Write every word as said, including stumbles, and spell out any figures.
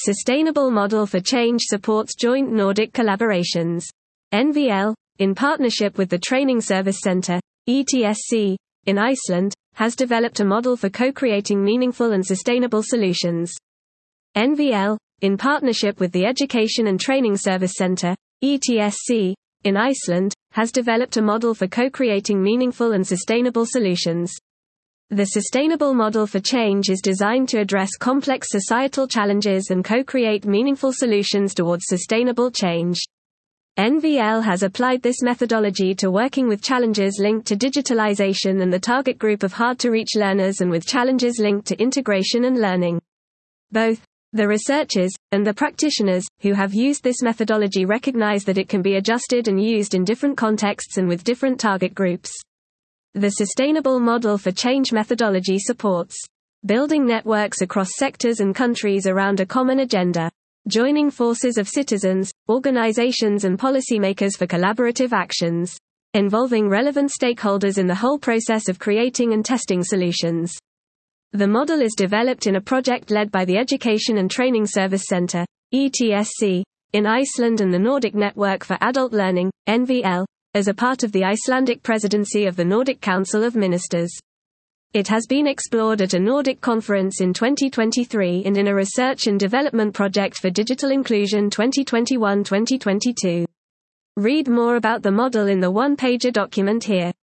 Sustainable Model for Change supports joint Nordic collaborations. N V L, in partnership with the Training Service Centre, E T S C, in Iceland, has developed a model for co-creating meaningful and sustainable solutions. N V L, in partnership with the Education and Training Service Centre, E T S C, in Iceland, has developed a model for co-creating meaningful and sustainable solutions. The Sustainable Model for Change is designed to address complex societal challenges and co-create meaningful solutions towards sustainable change. N V L has applied this methodology to working with challenges linked to digitalization and the target group of hard-to-reach learners, and with challenges linked to integration and learning. Both the researchers and the practitioners who have used this methodology recognize that it can be adjusted and used in different contexts and with different target groups. The Sustainable Model for Change methodology supports building networks across sectors and countries around a common agenda, joining forces of citizens, organizations and policymakers for collaborative actions, involving relevant stakeholders in the whole process of creating and testing solutions. The model is developed in a project led by the Education and Training Service Centre, E T S C, in Iceland and the Nordic Network for Adult Learning, N V L, as a part of the Icelandic presidency of the Nordic Council of Ministers. It has been explored at a Nordic conference in twenty twenty-three and in a research and development project for Digital Inclusion twenty twenty-one to twenty twenty-two. Read more about the model in the one-pager document here.